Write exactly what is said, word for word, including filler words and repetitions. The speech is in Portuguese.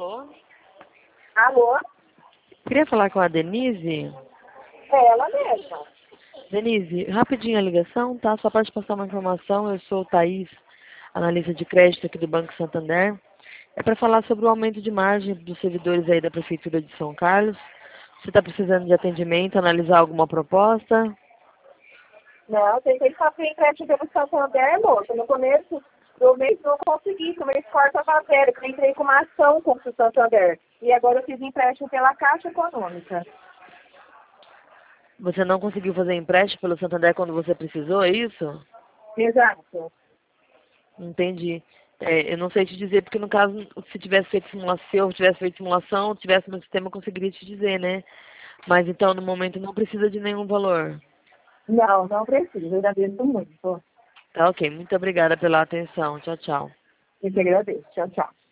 Alô? Alô? Queria falar com a Denise. É ela mesma. Denise, rapidinho a ligação, tá? Só para te passar uma informação, eu sou Thaís, analista de crédito aqui do Banco Santander. É para falar sobre o aumento de margem dos servidores aí da Prefeitura de São Carlos. Você está precisando de atendimento, analisar alguma proposta? Não, eu tentei fazer empréstimo pelo Santander, moça. No começo do mês não consegui, o mês corta a matéria, eu entrei com uma ação contra o Santander. E agora eu fiz empréstimo pela Caixa Econômica. Você não conseguiu fazer empréstimo pelo Santander quando você precisou, é isso? Exato. Entendi. É, eu não sei te dizer, porque no caso, se tivesse feito simulação, se eu tivesse feito simulação, tivesse no sistema, eu conseguiria te dizer, né? Mas então, no momento, não precisa de nenhum valor. Não, não preciso, eu agradeço muito. Tá ok. Muito obrigada pela atenção. Tchau, tchau. Eu te agradeço. Tchau, tchau.